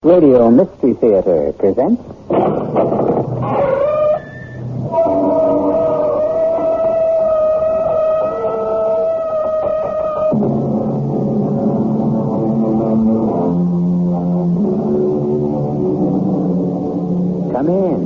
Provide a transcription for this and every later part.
Radio Mystery Theater presents... Come in.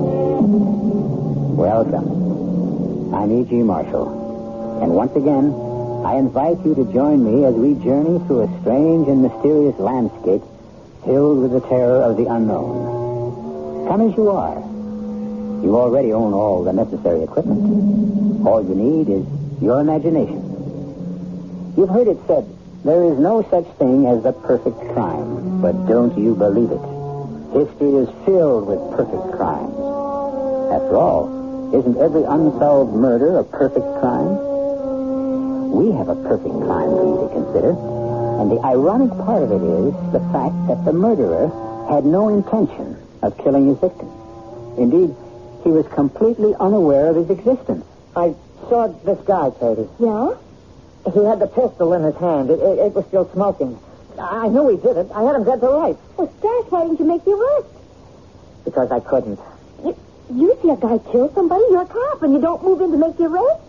Welcome. I'm E.G. Marshall. And once again, I invite you to join me as we journey through a strange and mysterious landscape filled with the terror of the unknown. Come as you are. You already own all the necessary equipment. All you need is your imagination. You've heard it said, there is no such thing as the perfect crime, but don't you believe it? History is filled with perfect crimes. After all, isn't every unsolved murder a perfect crime? We have a perfect crime for you to consider. And the ironic part of it is the fact that the murderer had no intention of killing his victim. Indeed, he was completely unaware of his existence. I saw this guy, Katie. Yeah? He had the pistol in his hand. It was still smoking. I knew he did it. I had him dead to rights. Well, Stash, why didn't you make the arrest? Because I couldn't. You see a guy kill somebody, you're a cop, and you don't move in to make the arrest?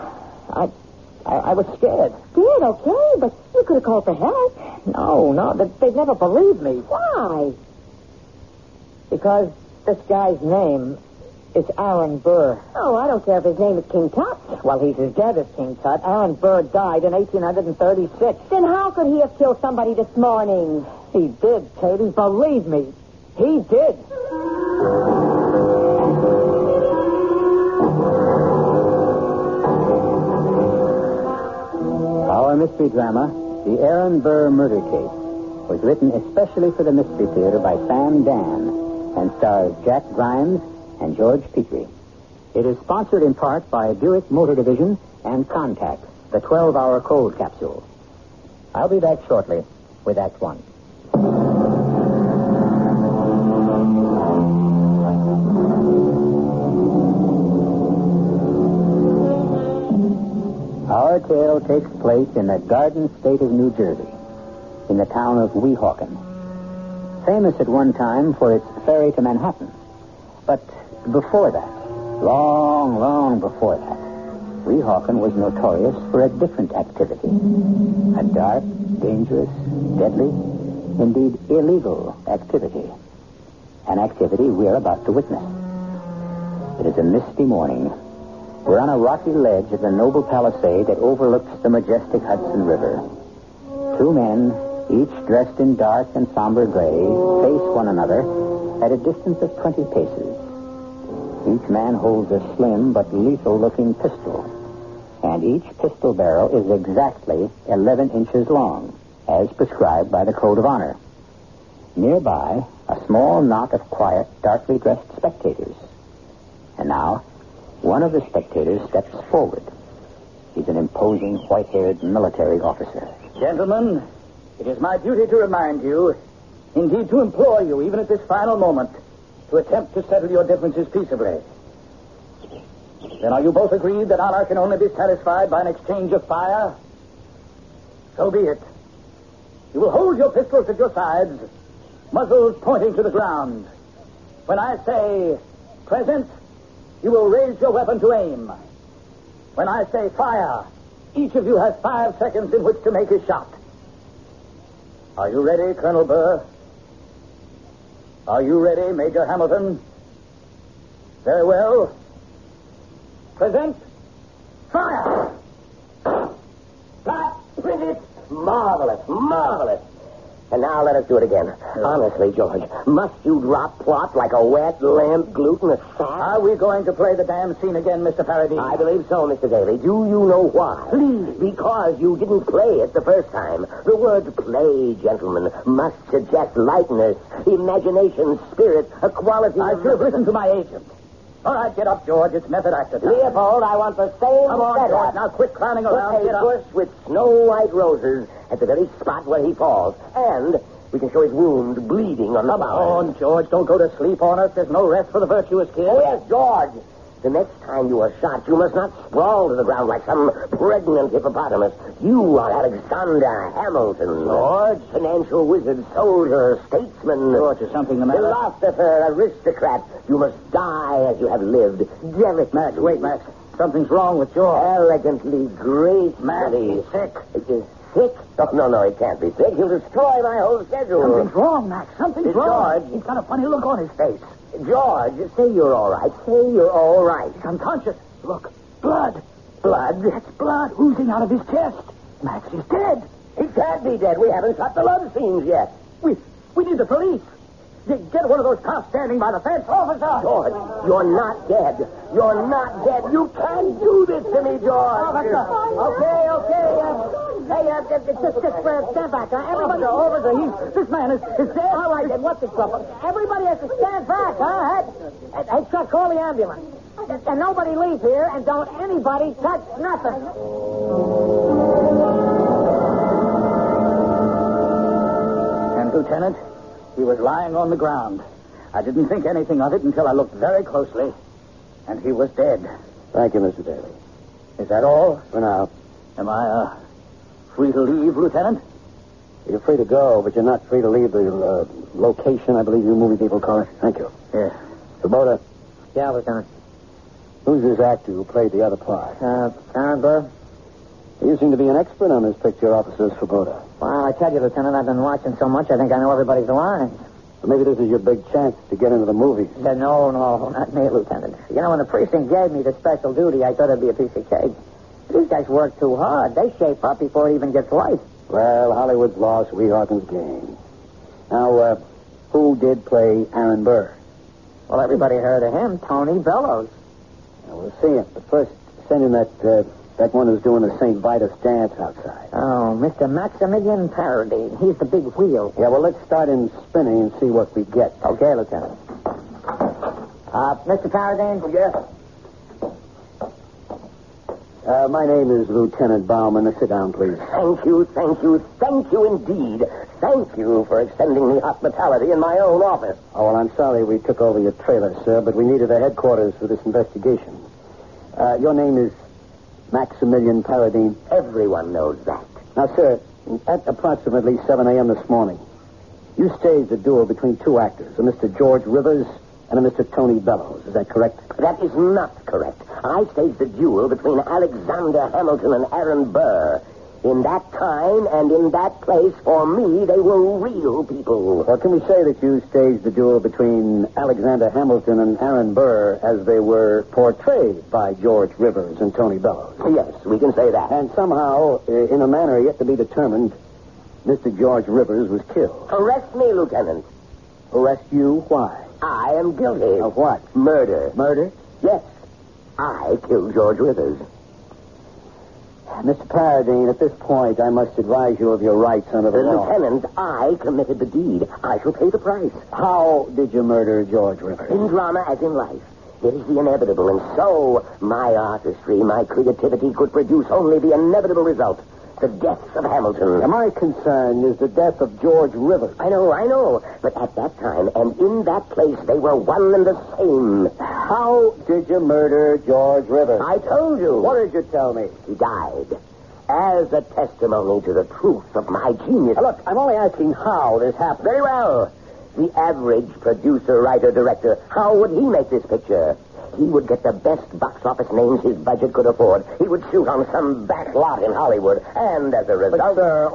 I was scared. Scared, okay, but you could have called for help. No, they'd never believe me. Why? Because this guy's name is Aaron Burr. Oh, I don't care if his name is King Tut. Well, he's as dead as King Tut. Aaron Burr died in 1836. Then how could he have killed somebody this morning? He did, Katie. Believe me. He did. Our mystery drama, The Aaron Burr Murder Case, was written especially for the Mystery Theater by Sam Dan and stars Jack Grimes and George Petrie. It is sponsored in part by Buick Motor Division and Contact, the 12-hour cold capsule. I'll be back shortly with Act One. Our tale takes place in the Garden State of New Jersey, in the town of Weehawken. Famous at one time for its ferry to Manhattan. But before that, long before that, Weehawken was notorious for a different activity. A dark, dangerous, deadly, indeed illegal activity. An activity we're about to witness. It is a misty morning. We're on a rocky ledge of the noble palisade that overlooks the majestic Hudson River. Two men, each dressed in dark and somber gray, face one another at a distance of 20 paces. Each man holds a slim but lethal-looking pistol, and each pistol barrel is exactly 11 inches long, as prescribed by the Code of Honor. Nearby, a small knot of quiet, darkly dressed spectators. And now, one of the spectators steps forward. He's an imposing, white-haired military officer. Gentlemen, it is my duty to remind you, indeed to implore you, even at this final moment, to attempt to settle your differences peaceably. Then are you both agreed that honor can only be satisfied by an exchange of fire? So be it. You will hold your pistols at your sides, muzzles pointing to the ground. When I say, present, you will raise your weapon to aim. When I say fire, each of you has 5 seconds in which to make his shot. Are you ready, Colonel Burr? Are you ready, Major Hamilton? Very well. Present. Fire! That did it. Marvelous. And now let us do it again. Honestly, George, must you drop plot like a wet lamp glued in a sack? Are we going to play the damn scene again, Mr. Faraday? I believe so, Mr. Daly. Do you know why? Please. Because you didn't play it the first time. The word play, gentlemen, must suggest lightness, imagination, spirit, a quality I of... should have listened to my agent. All right, get up, George. It's method actor time. Leopold, I want the same Come on, setup. George. Now quit clowning around. Put Get a up. bush with snow-white roses at the very spot where he falls. And we can show his wound bleeding on the Come mound. on, George. Don't go to sleep on us. There's no rest for the virtuous kid. Oh, yes, George. The next time you are shot, you must not sprawl to the ground like some pregnant hippopotamus. You are Alexander Hamilton. George? Financial wizard, soldier, statesman. George, is something the matter? Philosopher, aristocrat. You must die as you have lived. Delicate. Max, wait, Max. Something's wrong with George. Elegantly great. Max, he's sick. Sick? Oh, no, he can't be sick. He'll destroy my whole schedule. Something's wrong, Max. Something's wrong. George. He's got a funny look on his face. George, say you're all right. Say you're all right. He's unconscious. Look, blood. Blood? That's blood oozing out of his chest. Max is dead. He can't be dead. We haven't shot the love scenes yet. We need the police. Get one of those cops standing by the fence. Officer! George, you're not dead. You're not dead. You can't do this to me, George. Officer. Okay. Just stand back. Everybody. Officer, this man is dead. All right, then, what's the trouble? Everybody has to stand back, huh? Hey, Chuck, call the ambulance. And nobody leave here, and don't anybody touch nothing. And, Lieutenant, he was lying on the ground. I didn't think anything of it until I looked very closely. And he was dead. Thank you, Mr. Daly. Is that all? For now. Am I, free to leave, Lieutenant? You're free to go, but you're not free to leave the location, I believe you movie people call it. Thank you. Yes. Kubota, Yeah, Lieutenant. who's this actor who played the other part? Aaron Burr? You seem to be an expert on this picture, Officer Svoboda. Well, I tell you, Lieutenant, I've been watching so much, I think I know everybody's lines. But maybe this is your big chance to get into the movies. No, not me, Lieutenant. You know, when the precinct gave me the special duty, I thought it'd be a piece of cake. These guys work too hard. They shape up before it even gets light. Well, Hollywood's lost, Weehawken's gained. Now, who did play Aaron Burr? Well, everybody heard of him, Tony Bellows. Now, we'll see him. But first, send in that one who's doing the St. Vitus dance outside. Oh, Mr. Maximilian Paradine. He's the big wheel. Yeah, well, let's start in spinning and see what we get. Okay, Lieutenant. Mr. Paradine? Yes? My name is Lieutenant Bauman. Now, sit down, please. Thank you indeed. Thank you for extending me hospitality in my own office. Oh, well, I'm sorry we took over your trailer, sir, but we needed a headquarters for this investigation. Your name is Maximilian Paradine. Everyone knows that. Now, sir, at approximately 7 a.m. this morning, you staged a duel between two actors, a Mr. George Rivers and a Mr. Tony Bellows. Is that correct? That is not correct. I staged a duel between Alexander Hamilton and Aaron Burr. In that time and in that place, for me, they were real people. Or can we say that you staged the duel between Alexander Hamilton and Aaron Burr as they were portrayed by George Rivers and Tony Bellows? Yes, we can say that. And somehow, in a manner yet to be determined, Mr. George Rivers was killed. Arrest me, Lieutenant. Arrest you? Why? I am guilty. Of what? Murder. Murder? Yes. I killed George Rivers. Mr. Paradine, at this point, I must advise you of your rights under the law. Lieutenant, I committed the deed. I shall pay the price. How did you murder George Rivers? In drama as in life, there is the inevitable, and so my artistry, my creativity could produce only the inevitable result. The death of Hamilton. Now, my concern is the death of George Rivers. I know. But at that time and in that place, they were one and the same. How did you murder George Rivers? I told you. What did you tell me? He died. As a testimony to the truth of my genius. Now, look, I'm only asking how this happened. Very well. The average producer, writer, director, how would he make this picture? He would get the best box office names his budget could afford. He would shoot on some back lot in Hollywood. And as a result,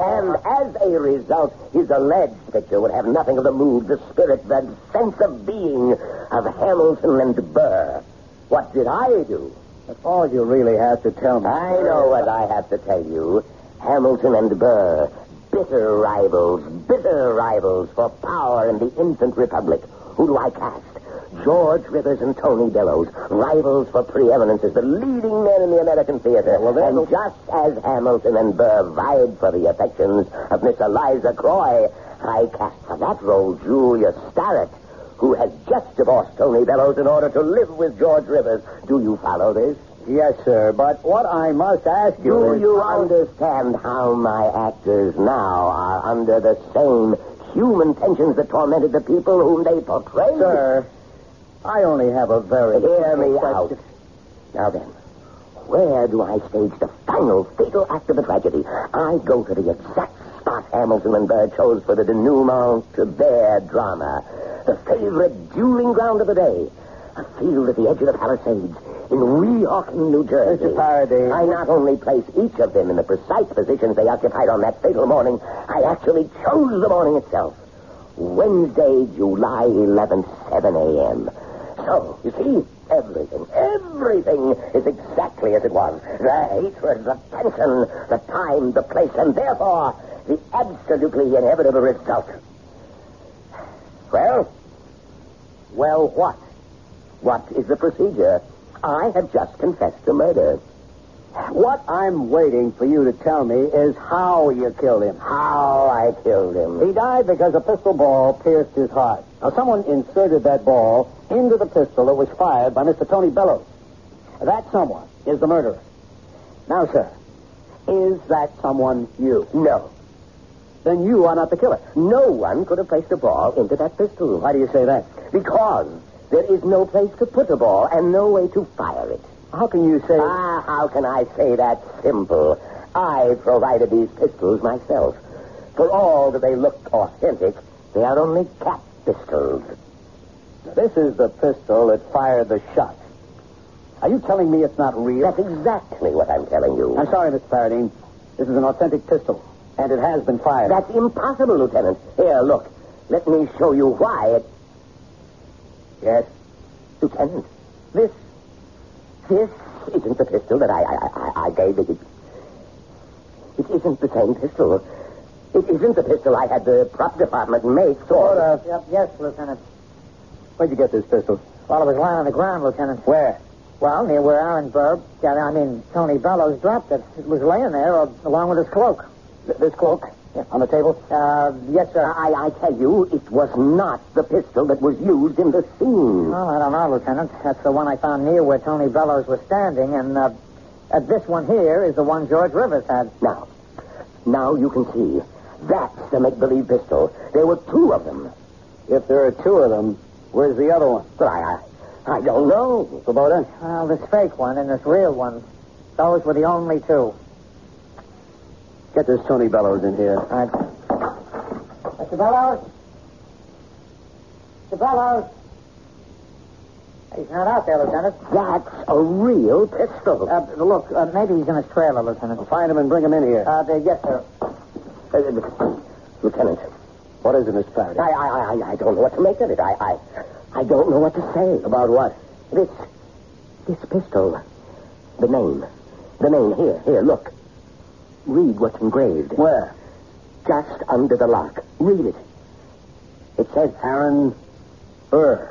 his alleged picture would have nothing of the mood, the spirit, the sense of being of Hamilton and Burr. What did I do? That's all you really have to tell me. I know what I have to tell you. Hamilton and Burr, bitter rivals for power in the infant republic. Who do I cast? George Rivers and Tony Bellows, rivals for preeminence as the leading men in the American theater. And just as Hamilton and Burr vied for the affections of Miss Eliza Croy, I cast for that role Julia Starrett, who has just divorced Tony Bellows in order to live with George Rivers. Do you follow this? Yes, sir, but what I must ask you is... Do you understand how my actors now are under the same human tensions that tormented the people whom they portrayed? Sir, I only have a very... Hear me out. Now then, where do I stage the final fatal act of the tragedy? I go to the exact spot Hamilton and Burr chose for the denouement to their drama. The favorite dueling ground of the day. A field at the edge of the Palisades in Weehawken, New Jersey. Mr. Faraday. I not only place each of them in the precise positions they occupied on that fatal morning, I actually chose the morning itself. Wednesday, July 11th, 7 a.m. So, you see, everything is exactly as it was. The hatred, the tension, the time, the place, and therefore, the absolutely inevitable result. Well, what? What is the procedure? I have just confessed to murder. What I'm waiting for you to tell me is how you killed him. How I killed him. He died because a pistol ball pierced his heart. Now, someone inserted that ball into the pistol that was fired by Mr. Tony Bellows. That someone is the murderer. Now, sir, is that someone you? No. Then you are not the killer. No one could have placed a ball into that pistol. Why do you say that? Because there is no place to put a ball and no way to fire it. How can you say... How can I say that simple? I provided these pistols myself. For all that they look authentic, they are only cat pistols. This is the pistol that fired the shot. Are you telling me it's not real? That's exactly what I'm telling you. I'm sorry, Mr. Paradine. This is an authentic pistol, and it has been fired. That's impossible, Lieutenant. Here, look. Let me show you why it... Yes, Lieutenant. This isn't the pistol that I gave it. It isn't the same pistol. It isn't the pistol I had the prop department make. Yes, Lieutenant. Where'd you get this pistol? Well, it was lying on the ground, Lieutenant. Where? Well, near where Aaron Burr, Tony Bellows dropped it. It was laying there along with his cloak. This cloak? Yeah. On the table? Yes, sir. I tell you, it was not the pistol that was used in the scene. Well, I don't know, Lieutenant. That's the one I found near where Tony Bellows was standing, and this one here is the one George Rivers had. Now you can see. That's the make-believe pistol. There were two of them. If there are two of them, where's the other one? But I don't know. Kubota? Well, this fake one and this real one, those were the only two. Get this Tony Bellows in here. All right. Mr. Bellows? Mr. Bellows? He's not out there, Lieutenant. That's a real pistol. Look, maybe he's in his trailer, Lieutenant. Find him and bring him in here. Yes, sir. Lieutenant. What is it, Mr. Faraday? I don't know what to make of it. I don't know what to say. About what? This pistol. The name. Here, look. Read what's engraved. Where? Just under the lock. Read it. It says Aaron Burr.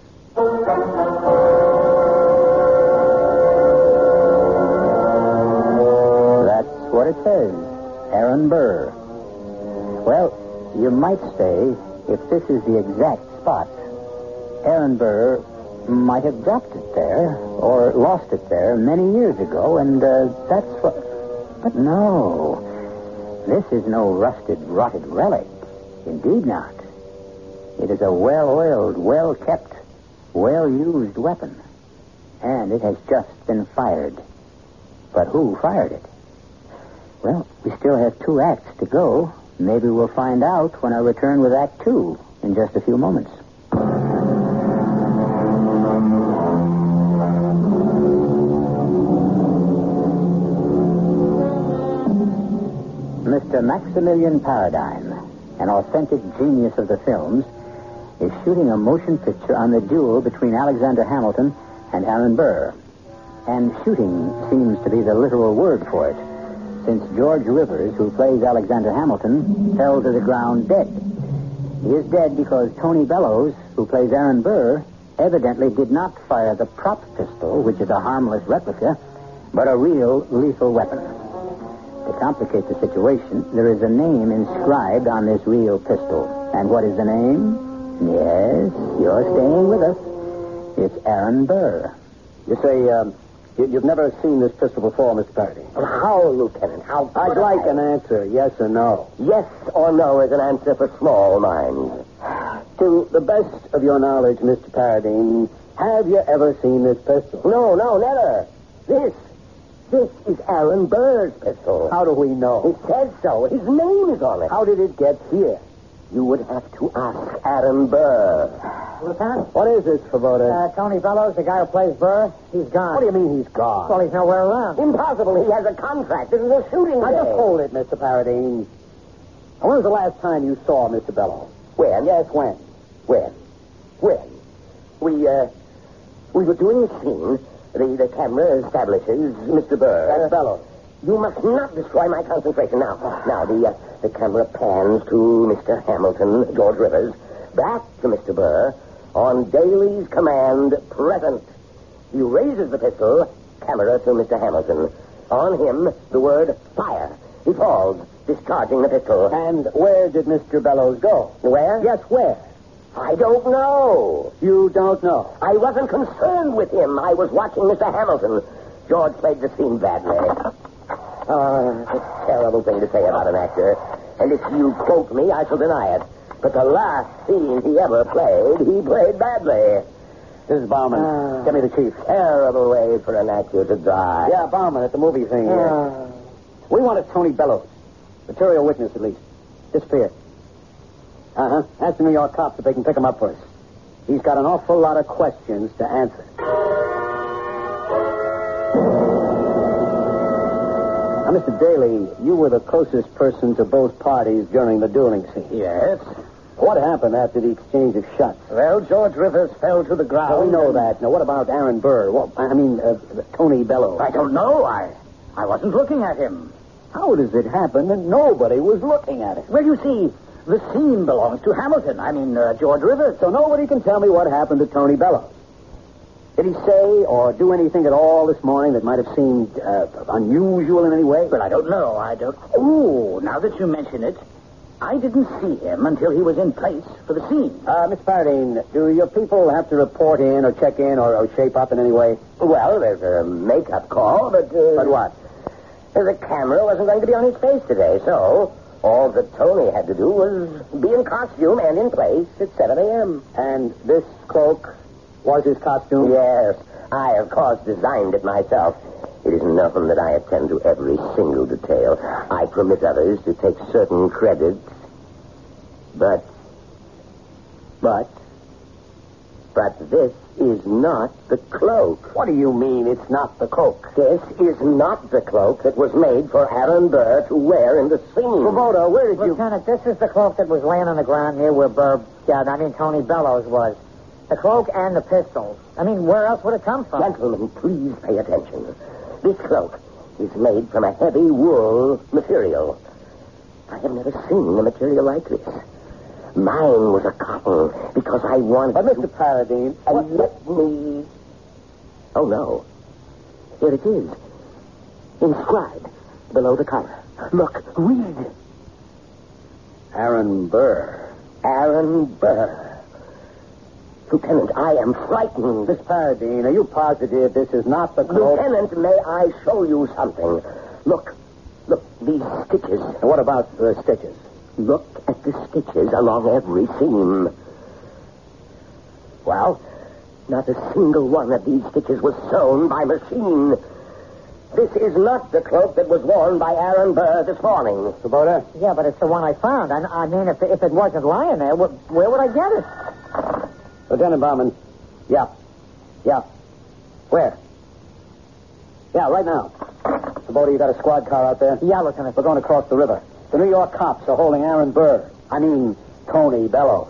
That's what it says. Aaron Burr. Well, you might say, if this is the exact spot, Aaron Burr might have dropped it there, or lost it there many years ago, and that's what... But no, this is no rusted, rotted relic. Indeed not. It is a well-oiled, well-kept, well-used weapon. And it has just been fired. But who fired it? Well, we still have 2 acts to go. Maybe we'll find out when I return with Act 2 in just a few moments. Mr. Maximilian Paradine, an authentic genius of the films, is shooting a motion picture on the duel between Alexander Hamilton and Aaron Burr. And shooting seems to be the literal word for it, since George Rivers, who plays Alexander Hamilton, fell to the ground dead. He is dead because Tony Bellows, who plays Aaron Burr, evidently did not fire the prop pistol, which is a harmless replica, but a real lethal weapon. To complicate the situation, there is a name inscribed on this real pistol. And what is the name? Yes, you're staying with us. It's Aaron Burr. You say, you've never seen this pistol before, Mr. Paradine. How, Lieutenant? How? I'd like an answer, yes or no. Yes or no is an answer for small minds. To the best of your knowledge, Mr. Paradine, have you ever seen this pistol? No, never. This is Aaron Burr's pistol. How do we know? It says so. His name is on it. How did it get here? You would have to ask Aaron Burr. Lieutenant? What is this, Svoboda? Tony Bellows, the guy who plays Burr, he's gone. What do you mean he's gone? Well, he's nowhere around. Impossible. He has a contract. This is a shooting Now, day. just hold it, Mr. Paradine. Now, when was the last time you saw Mr. Bellows? When? Yes, when? When? We were doing a scene. The camera establishes Mr. Burr. That's Bellows. You must not destroy my concentration. Now, the camera pans to Mr. Hamilton, George Rivers, back to Mr. Burr, on Daly's command, present. He raises the pistol, camera to Mr. Hamilton. On him, the word fire. He falls, discharging the pistol. And where did Mr. Bellows go? Where? Yes, where? I don't know. You don't know. I wasn't concerned with him. I was watching Mr. Hamilton. George played the scene badly. It's a terrible thing to say about an actor. And if you quote me, I shall deny it. But the last scene he ever played, he played badly. This is Bauman. Get me the chief. Terrible way for an actor to die. Yeah, Bauman at the movie thing. We wanted Tony Bellows. Material witness, at least. Disappeared. Uh-huh. Ask the New York cops if they can pick him up for us. He's got an awful lot of questions to answer. Now, Mr. Daly, you were the closest person to both parties during the dueling scene. Yes. What happened after the exchange of shots? Well, George Rivers fell to the ground. Oh, we know that. Now, what about Aaron Burr? Tony Bellows. I don't know. I wasn't looking at him. How does it happen that nobody was looking at him? Well, you see, the scene belongs to Hamilton. George Rivers. So nobody can tell me what happened to Tony Bellows. Did he say or do anything at all this morning that might have seemed unusual in any way? Well, I don't know. Oh, now that you mention it, I didn't see him until he was in place for the scene. Miss Paradine, do your people have to report in or check in or shape up in any way? Well, there's a makeup call, but... But what? The camera wasn't going to be on his face today, so all that Tony had to do was be in costume and in place at 7 a.m. And this cloak was his costume? Yes. I, of course, designed it myself. It isn't known that I attend to every single detail. I permit others to take certain credits. But this is not the cloak. What do you mean it's not the cloak? This is not the cloak that was made for Aaron Burr to wear in the scene. Svoboda, where did Lieutenant, this is the cloak that was laying on the ground near where Tony Bellows was. The cloak and the pistols. Where else would it come from? Gentlemen, please pay attention. This cloak is made from a heavy wool material. I have never seen a material like this. Mine was a cotton because I wanted But, Mr. Paradine... let me... Oh, no. Here it is. Inscribed below the collar. Look, read. Aaron Burr. Aaron Burr. Lieutenant, I am frightened. Miss Paradine, are you positive this is not the cloak? Lieutenant, may I show you something? Look, these stitches. And what about the stitches? Look at the stitches along every seam. Well, not a single one of these stitches was sewn by machine. This is not the cloak that was worn by Aaron Burr this morning. Svoboda? Yeah, but it's the one I found. If it wasn't lying there, where would I get it? Lieutenant Bauman. Yeah. Where? Yeah, right now. Svoboda, you got a squad car out there? Yeah, Lieutenant. We're going across the river. The New York cops are holding Aaron Burr. Tony Bellows.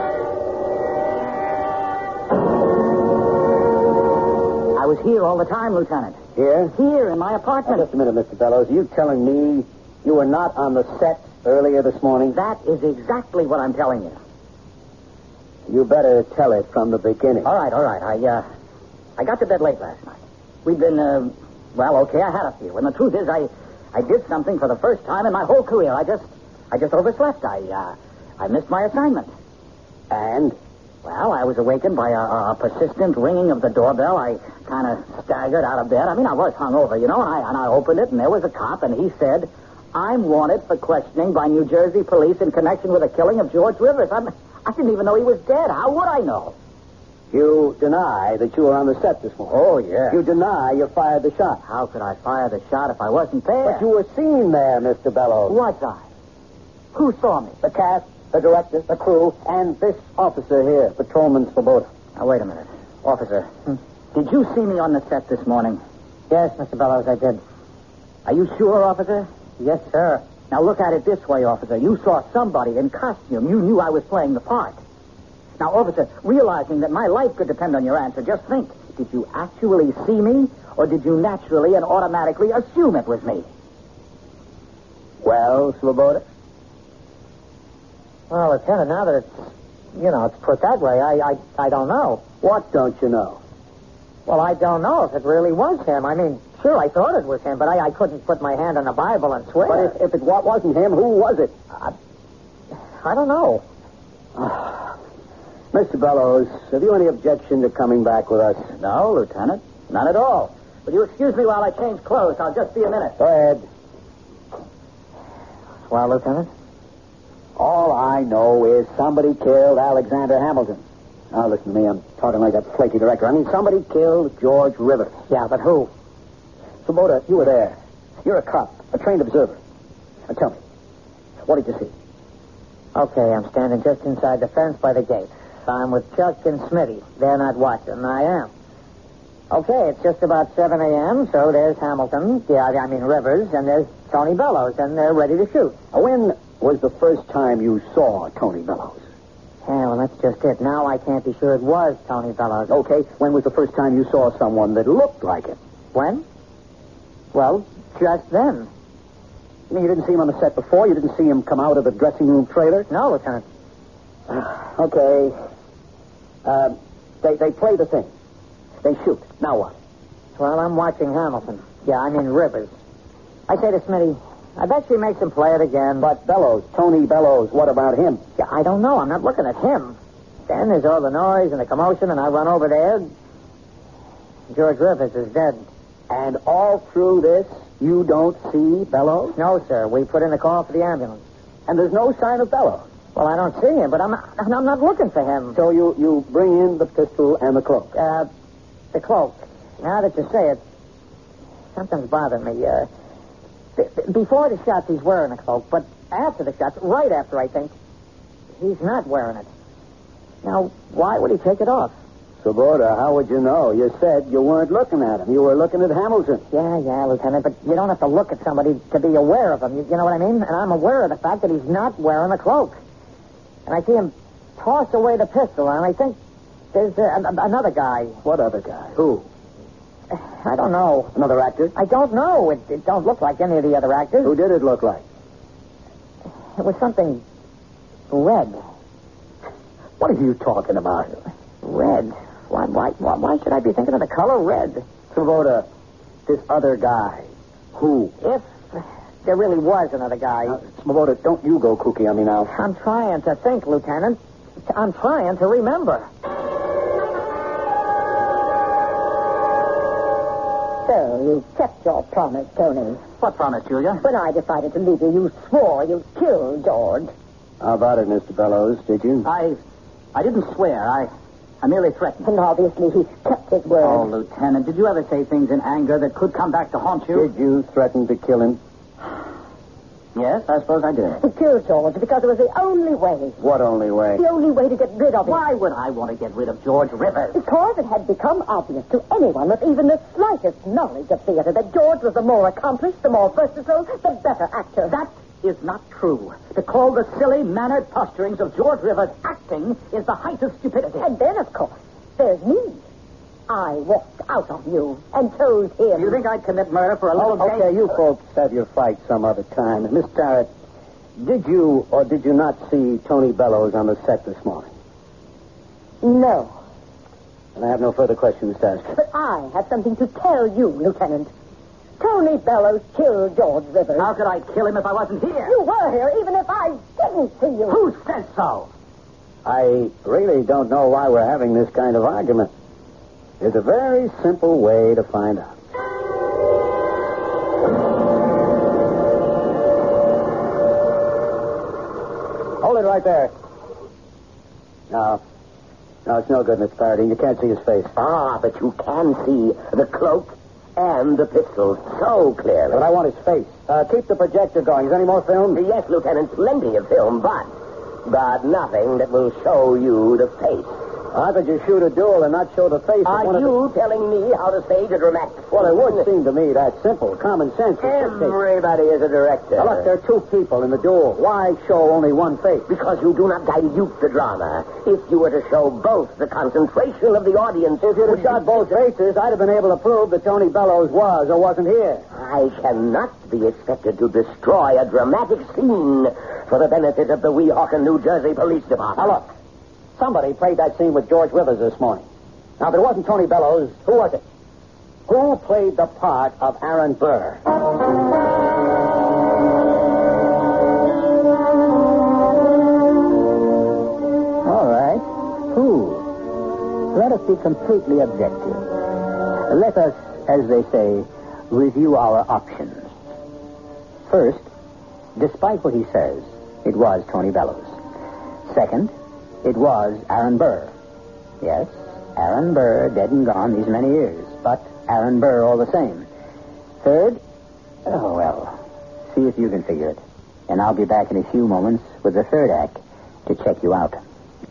I was here all the time, Lieutenant. Here? Here, in my apartment. Just a minute, Mr. Bellows. Are you telling me you were not on the set earlier this morning? That is exactly what I'm telling you. You better tell it from the beginning. All right. I got to bed late last night. We'd been, okay, I had a few. And the truth is, I did something for the first time in my whole career. I just overslept. I missed my assignment. And? Well, I was awakened by a persistent ringing of the doorbell. I kind of staggered out of bed. I was hungover, and I opened it, and there was a cop, and he said, "I'm wanted for questioning by New Jersey police in connection with the killing of George Rivers." I didn't even know he was dead. How would I know? You deny that you were on the set this morning. Oh, yeah. You deny you fired the shot. How could I fire the shot if I wasn't there? But you were seen there, Mr. Bellows. Was I? Who saw me? The cast, the director, the crew, and this officer here, Patrolman Svoboda. Now, wait a minute. Officer, did you see me on the set this morning? Yes, Mr. Bellows, I did. Are you sure, officer? Yes, sir. Now, look at it this way, officer. You saw somebody in costume. You knew I was playing the part. Now, officer, realizing that my life could depend on your answer, just think. Did you actually see me, or did you naturally and automatically assume it was me? Well, Svoboda? Well, Lieutenant, now that it's put that way, I don't know. What don't you know? Well, I don't know if it really was him. I mean, sure, I thought it was him, but I couldn't put my hand on the Bible and swear. But if it wasn't him, who was it? I don't know. Mr. Bellows, have you any objection to coming back with us? No, Lieutenant. None at all. Will you excuse me while I change clothes? I'll just be a minute. Go ahead. Well, Lieutenant? All I know is somebody killed Alexander Hamilton. Now, listen to me. I'm talking like that flaky director. I mean, somebody killed George Rivers. Yeah, but who? Svoboda, you were there. You're a cop, a trained observer. Now, tell me, what did you see? Okay, I'm standing just inside the fence by the gate. I'm with Chuck and Smitty. They're not watching. I am. Okay, it's just about 7 a.m., so there's Hamilton, Rivers, and there's Tony Bellows, and they're ready to shoot. When was the first time you saw Tony Bellows? Yeah, well, that's just it. Now I can't be sure it was Tony Bellows. Okay, when was the first time you saw someone that looked like him? When? Well, just then. You mean you didn't see him on the set before? You didn't see him come out of the dressing room trailer? No, Lieutenant. Okay. They play the thing. They shoot. Now what? Well, I'm watching Hamilton. Rivers. I say to Smitty, I bet she makes him play it again. But Bellows, Tony Bellows, what about him? Yeah, I don't know. I'm not looking at him. Then there's all the noise and the commotion, and I run over there. George Rivers is dead. And all through this, you don't see Bellows? No, sir. We put in a call for the ambulance. And there's no sign of Bellows? Well, I don't see him, but I'm not looking for him. So you bring in the pistol and the cloak? The cloak. Now that you say it, something's bothering me. Before the shots, he's wearing a cloak, but after the shots, right after, I think, he's not wearing it. Now, why would he take it off? Svoboda, how would you know? You said you weren't looking at him. You were looking at Hamilton. Yeah, Lieutenant, but you don't have to look at somebody to be aware of him. You know what I mean? And I'm aware of the fact that he's not wearing a cloak. And I see him toss away the pistol, and I think there's another guy. What other guy? Who? I don't know. Another actor? I don't know. It don't look like any of the other actors. Who did it look like? It was something red. What are you talking about? Red? Why should I be thinking of the color red? Svoboda, this other guy. Who? If there really was another guy. Svoboda, don't you go kooky on me now. I'm trying to think, Lieutenant. I'm trying to remember. So, you kept your promise, Tony. What promise, Julia? When I decided to leave you, you swore you'd kill George. How about it, Mr. Bellows? Did you? I didn't swear. I merely threatened. And obviously he kept his word. Oh, Lieutenant, did you ever say things in anger that could come back to haunt you? Did you threaten to kill him? Yes, I suppose I did. He killed George because it was the only way. What only way? The only way to get rid of him. Why would I want to get rid of George Rivers? Because it had become obvious to anyone with even the slightest knowledge of theater that George was the more accomplished, the more versatile, the better actor. That is not true. To call the silly, mannered posturings of George Rivers acting is the height of stupidity. And then, of course, there's me. I walked out on you and told him. Do you think I'd commit murder for a little date? Okay, you folks have your fight some other time. Miss Tarrant, did you or did you not see Tony Bellows on the set this morning? No. And I have no further questions to ask. But I have something to tell you, Lieutenant. Tony Bellows killed George Rivers. How could I kill him if I wasn't here? You were here, even if I didn't see you. Who says so? I really don't know why we're having this kind of argument. There's a very simple way to find out. Hold it right there. Now, No, it's no good, Mr. Paradine. You can't see his face. Ah, but you can see the cloak and the pistols so clearly. But I want his face. Keep the projector going. Is there any more film? Yes, Lieutenant, plenty of film, but nothing that will show you the face. I thought you shoot a duel and not show the face of one Are you telling me how to stage a dramatic scene? Well, it would seem to me that simple. Common sense. Everybody is a director. Now, look, there are two people in the duel. Why show only one face? Because you do not dilute the drama. If you were to show both, the concentration of the audience... If you'd have shot both faces, I'd have been able to prove that Tony Bellows was or wasn't here. I cannot be expected to destroy a dramatic scene for the benefit of the Weehawken, New Jersey Police Department. Now, look. Somebody played that scene with George Withers this morning. Now, if it wasn't Tony Bellows, who was it? Who played the part of Aaron Burr? All right. Who? Let us be completely objective. Let us, as they say, review our options. First, despite what he says, it was Tony Bellows. Second, it was Aaron Burr. Yes, Aaron Burr, dead and gone these many years, but Aaron Burr all the same. Third, oh, well, see if you can figure it. And I'll be back in a few moments with the third act to check you out.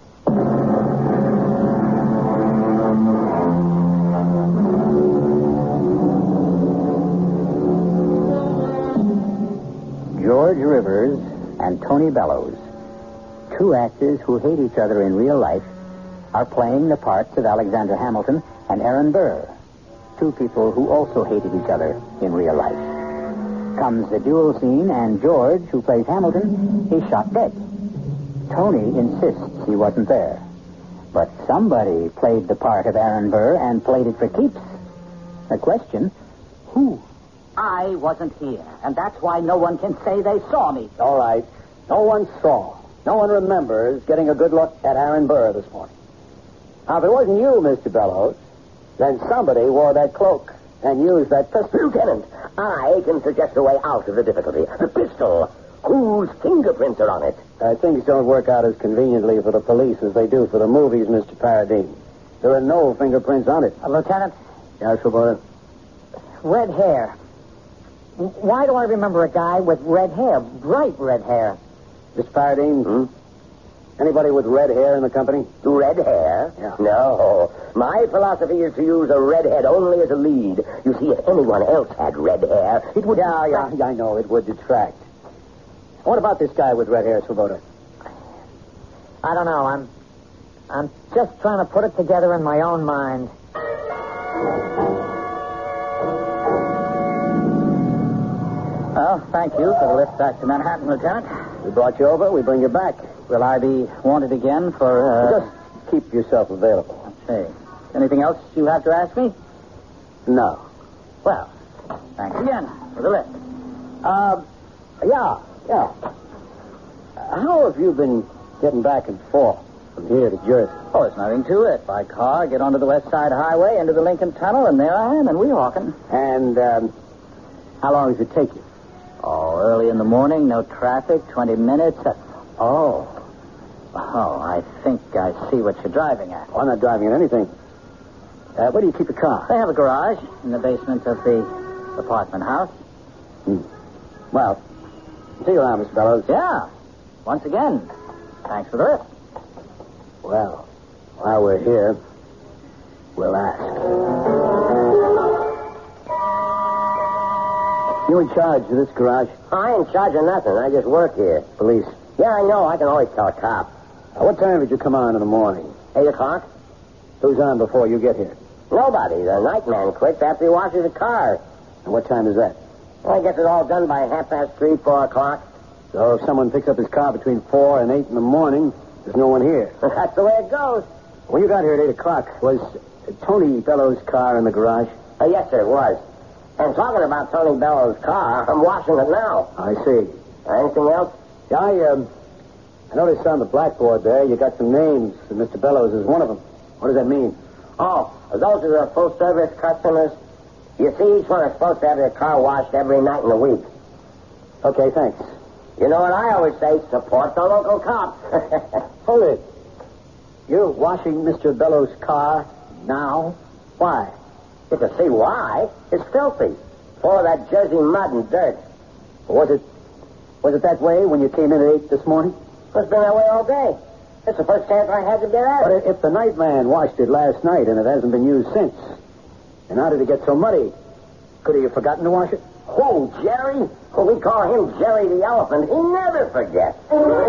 George Rivers and Tony Bellows, two actors who hate each other in real life, are playing the parts of Alexander Hamilton and Aaron Burr, two people who also hated each other in real life. Comes the duel scene, and George, who plays Hamilton, is shot dead. Tony insists he wasn't there. But somebody played the part of Aaron Burr and played it for keeps. The question, who? I wasn't here, and that's why no one can say they saw me. All right. No one saw. No one remembers getting a good look at Aaron Burr this morning. Now, if it wasn't you, Mr. Bellows, then somebody wore that cloak and used that pistol. Lieutenant, I can suggest a way out of the difficulty. The pistol. Whose fingerprints are on it? Things don't work out as conveniently for the police as they do for the movies, Mr. Paradine. There are no fingerprints on it. Lieutenant? Yes, Swoboda? Red hair. Why do I remember a guy with red hair? Bright red hair. Mr. Paradine? Anybody with red hair in the company? Red hair? Yeah. No. My philosophy is to use a redhead only as a lead. You see, if anyone else had red hair, it would... Yeah, I know. It would detract. What about this guy with red hair, Swoboda? I don't know. I'm just trying to put it together in my own mind. Well, thank you for the lift back to Manhattan, Lieutenant. We brought you over. We bring you back. Will I be wanted again for, Just keep yourself available. Let's see. Anything else you have to ask me? No. Well, thanks again for the lift. Yeah. How have you been getting back and forth from here to Jersey? Oh, there's nothing to it. By car, get onto the West Side Highway, into the Lincoln Tunnel, and there I am in Weehawken. And, how long does it take you? Oh, early in the morning, no traffic, 20 minutes. Oh, I think I see what you're driving at. Oh, I'm not driving at anything. Where do you keep the car? They have a garage in the basement of the apartment house. Well, see you around, Mr. Bellows. Yeah. Once again, thanks for the lift. Well, while we're here, we'll ask. You in charge of this garage? I ain't in charge of nothing. I just work here. Police. Yeah, I know. I can always tell a cop. What time did you come on in the morning? 8 o'clock? Who's on before you get here? Nobody. The night man quits after he washes the car. And what time is that? I guess it's all done by 3:30, 4 o'clock. So if someone picks up his car between 4 and 8 in the morning, there's no one here. That's the way it goes. When you got here at 8 o'clock, was Tony Bellows' car in the garage? Yes, sir, it was. And talking about Tony Bellows' car, I'm washing it now. I see. Anything else? Yeah, I noticed on the blackboard there you got some names, and Mr. Bellows is one of them. What does that mean? Oh, those are the full-service customers. You see, each one is supposed to have their car washed every night in the week. Okay, thanks. You know what I always say? Support the local cops. Hold it. You're washing Mr. Bellows' car now? Why? You can see why. It's filthy. Full of that Jersey mud and dirt. Was it that way when you came in at 8 this morning? It's been that way all day. It's the first chance I had to get at it. But if the night man washed it last night and it hasn't been used since, and how did it get so muddy? Could he have forgotten to wash it? Oh, Jerry? Well, we call him Jerry the Elephant. He never forgets.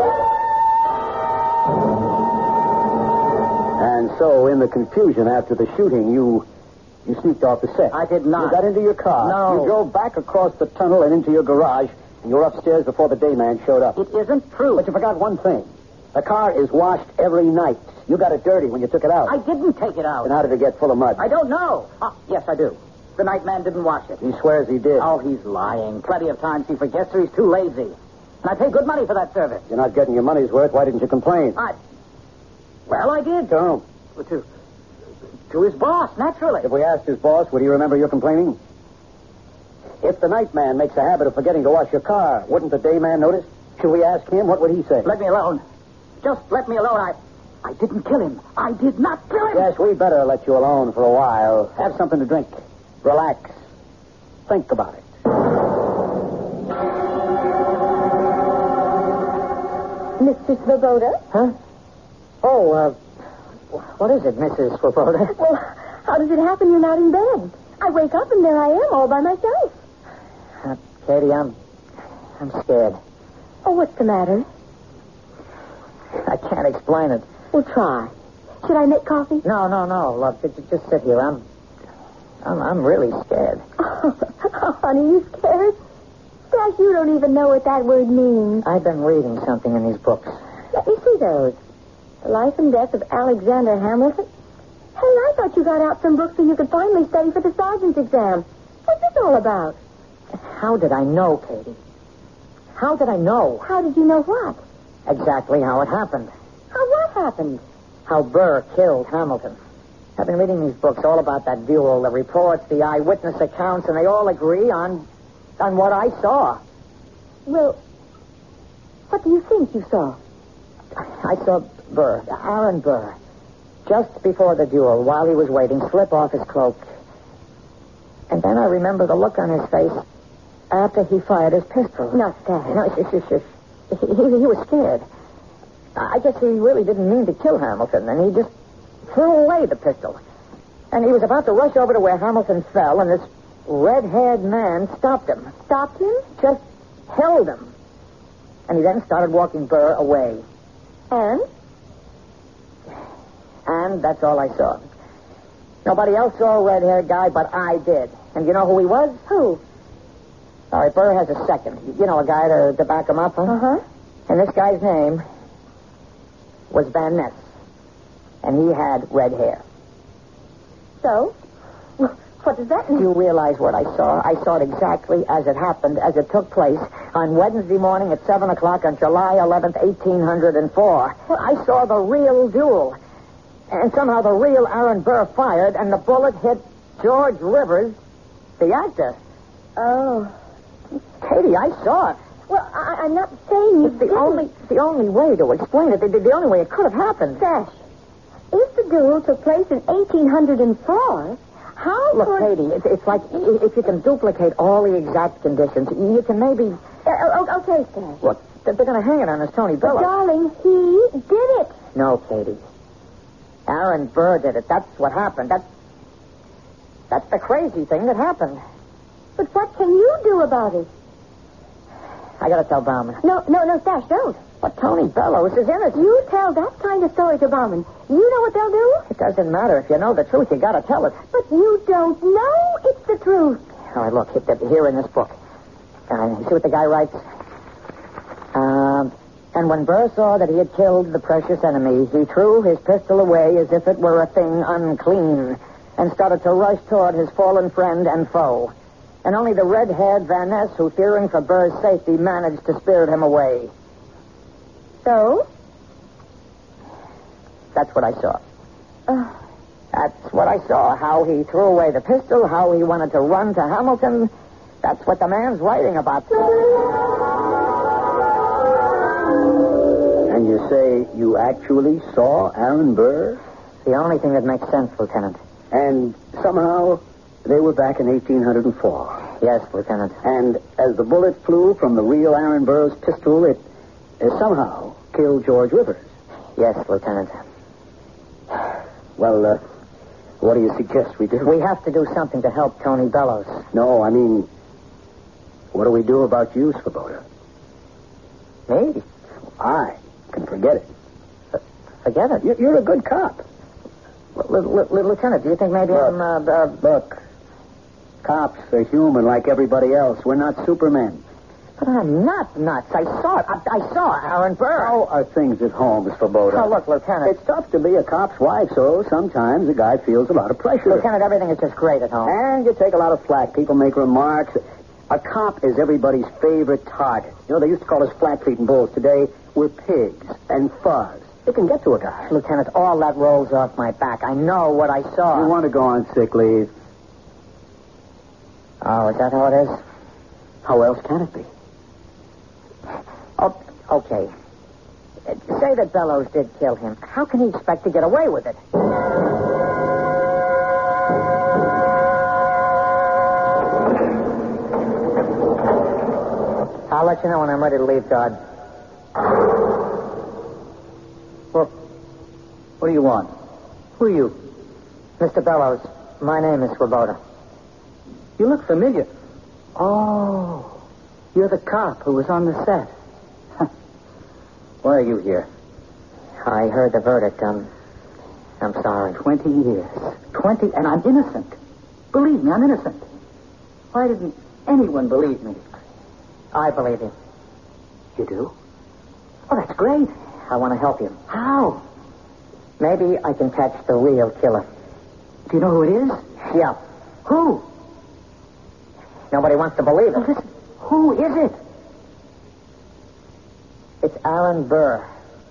And so, in the confusion after the shooting, you sneaked off the set. I did not. You got into your car. No. You drove back across the tunnel and into your garage, and you were upstairs before the day man showed up. It isn't true. But you forgot one thing. The car is washed every night. You got it dirty when you took it out. I didn't take it out. And how did it get full of mud? I don't know. Yes, I do. The night man didn't wash it. He swears he did. Oh, he's lying. Plenty of times he forgets or he's too lazy. And I pay good money for that service. You're not getting your money's worth. Why didn't you complain? Well, I did. To whom? To his boss, naturally. If we asked his boss, would he remember your complaining? If the night man makes a habit of forgetting to wash your car, wouldn't the day man notice? Should we ask him? What would he say? Let me alone. Just let me alone. I didn't kill him. I did not kill him. Yes, we better let you alone for a while. Have something to drink. Relax. Think about it. Mr. Svoboda? Huh? Oh, what is it, Mrs. Swoboda? Well, how does it happen you're not in bed? I wake up and there I am all by myself. Katie, I'm scared. Oh, what's the matter? I can't explain it. Well, try. Should I make coffee? No. Look, just sit here. I'm really scared. Oh, honey, you scared? Stash, you don't even know what that word means. I've been reading something in these books. Let me see those. The Life and Death of Alexander Hamilton. Hey, I thought you got out some books so you could finally study for the sergeant's exam. What's this all about? How did I know, Katie? How did I know? How did you know what? Exactly how it happened. How what happened? How Burr killed Hamilton. I've been reading these books all about that duel, the reports, the eyewitness accounts, and they all agree on what I saw. Well, what do you think you saw? I saw Burr, Aaron Burr, just before the duel, while he was waiting, slip off his cloak. And then I remember the look on his face after he fired his pistol. Not that. No, he was scared. I guess he really didn't mean to kill Hamilton, and he just threw away the pistol. And he was about to rush over to where Hamilton fell, and this red-haired man stopped him. Stopped him? Just held him. And he then started walking Burr away. And? And that's all I saw. Nobody else saw a red-haired guy, but I did. And you know who he was? Who? All right, Burr has a second. You know, a guy to back him up, huh? Uh-huh. And this guy's name was Van Ness. And he had red hair. So? What does that mean? Do you realize what I saw? I saw it exactly as it happened, as it took place on Wednesday morning at 7 o'clock on July 11th, 1804. Well, I saw the real duel. And somehow the real Aaron Burr fired, and the bullet hit George Rivers, the actor. Oh. Katie, I saw it. Well, I'm not saying you It's the only way to explain it. The only way it could have happened. Sash, if the duel took place in 1804, how Look, could... Katie, it's like if you can duplicate all the exact conditions, you can maybe... Okay, Sash. Look, they're going to hang it on this Tony But, Bellows. darling, he did it. No, Katie. Aaron Burr did it. That's what happened. That's the crazy thing that happened. But what can you do about it? I got to tell Bauman. No, Stash, don't. But Tony Bellows is in it. You tell that kind of story to Bauman. You know what they'll do? It doesn't matter. If you know the truth, you got to tell it. But you don't know it's the truth. All right, look, here in this book. You see what the guy writes? And when Burr saw that he had killed the precious enemy, he threw his pistol away as if it were a thing unclean and started to rush toward his fallen friend and foe. And only the red-haired Van Ness, who, fearing for Burr's safety, managed to spirit him away. So? That's what I saw. That's what I saw. How he threw away the pistol, how he wanted to run to Hamilton. That's what the man's writing about. And you say you actually saw Aaron Burr? The only thing that makes sense, Lieutenant. And somehow they were back in 1804. Yes, Lieutenant. And as the bullet flew from the real Aaron Burr's pistol, it somehow killed George Rivers. Yes, Lieutenant. Well, what do you suggest we do? We have to do something to help Tony Bellows. No, I mean, what do we do about you, Svoboda? Me? I can forget it. Forget it. You're a good cop. Lieutenant, do you think maybe Look, cops are human like everybody else. We're not supermen. But I'm not nuts. I saw it. I saw Aaron Burr. How are things at home, Svoboda? Oh, look, Lieutenant. It's tough to be a cop's wife, so sometimes a guy feels a lot of pressure. Lieutenant, everything is just great at home. And you take a lot of flack. People make remarks. A cop is everybody's favorite target. You know, they used to call us flat-feet and bulls. Today, we're pigs and fuzz. It can get to a guy. Lieutenant, all that rolls off my back. I know what I saw. You want to go on sick leave? Oh, is that how it is? How else can it be? Oh, okay. Say that Bellows did kill him. How can he expect to get away with it? I'll let you know when I'm ready to leave, Todd. Well, what do you want? Who are you? Mr. Bellows, my name is Swoboda. You look familiar. Oh, you're the cop who was on the set. Why are you here? I heard the verdict. I'm sorry. 20 years. 20, and I'm innocent. Believe me, I'm innocent. Why didn't anyone believe me? I believe you. You do? Oh, that's great. I want to help you. How? Maybe I can catch the real killer. Do you know who it is? Yeah. Who? Nobody wants to believe it. Listen, who is it? It's Aaron Burr.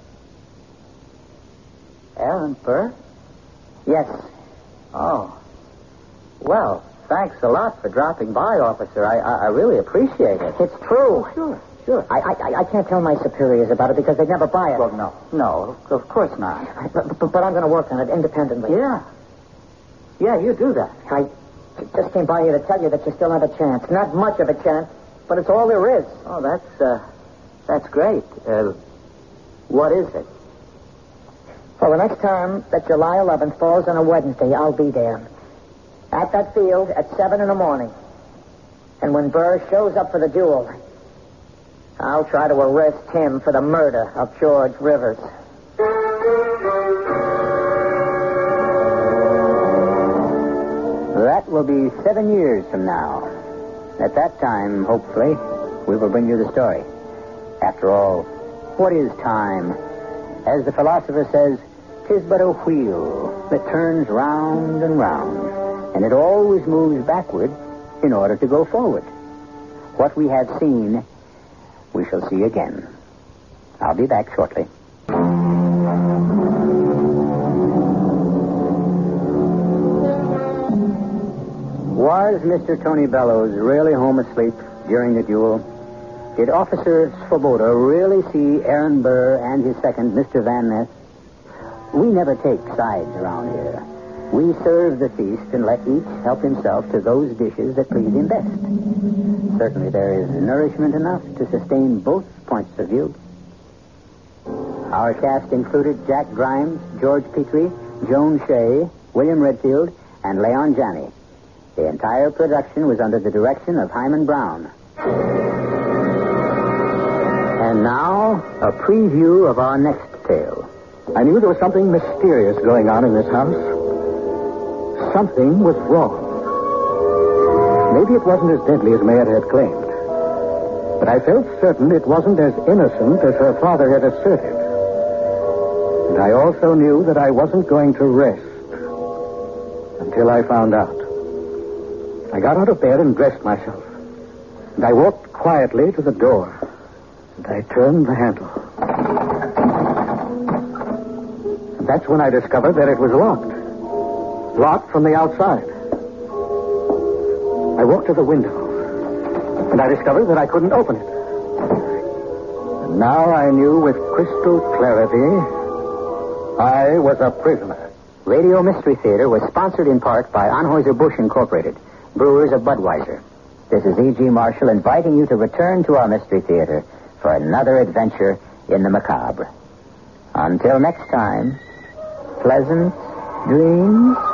Aaron Burr? Yes. Oh. Well, thanks a lot for dropping by, officer. I really appreciate it. It's true. Sure. I can't tell my superiors about it because they'd never buy it. Well, no, of course not. But I'm going to work on it independently. Yeah, you do that. I just came by here to tell you that you still have a chance. Not much of a chance, but it's all there is. Oh, that's great. What is it? Well, the next time that July 11th falls on a Wednesday, I'll be there. At that field at 7 in the morning. And when Burr shows up for the duel, I'll try to arrest him for the murder of George Rivers. That will be 7 years from now. At that time, hopefully, we will bring you the story. After all, what is time? As the philosopher says, 'tis but a wheel that turns round and round, and it always moves backward in order to go forward. What we have seen, we shall see again. I'll be back shortly. Was Mr. Tony Bellows really home asleep during the duel? Did Officer Svoboda really see Aaron Burr and his second, Mr. Van Ness? We never take sides around here. We serve the feast and let each help himself to those dishes that please him best. Certainly there is nourishment enough to sustain both points of view. Our cast included Jack Grimes, George Petrie, Joan Shea, William Redfield, and Leon Janney. The entire production was under the direction of Hyman Brown. And now, a preview of our next tale. I knew there was something mysterious going on in this house. Something was wrong. Maybe it wasn't as deadly as Mayette had claimed. But I felt certain it wasn't as innocent as her father had asserted. And I also knew that I wasn't going to rest until I found out. I got out of bed and dressed myself. And I walked quietly to the door. And I turned the handle. And that's when I discovered that it was locked. Locked from the outside. I walked to the window. And I discovered that I couldn't open it. And Now I knew with crystal clarity I was a prisoner. Radio Mystery Theater was sponsored in part by Anheuser-Busch Incorporated, brewers of Budweiser. This is E.G. Marshall inviting you to return to our Mystery Theater for another adventure in the macabre. Until next time, pleasant dreams.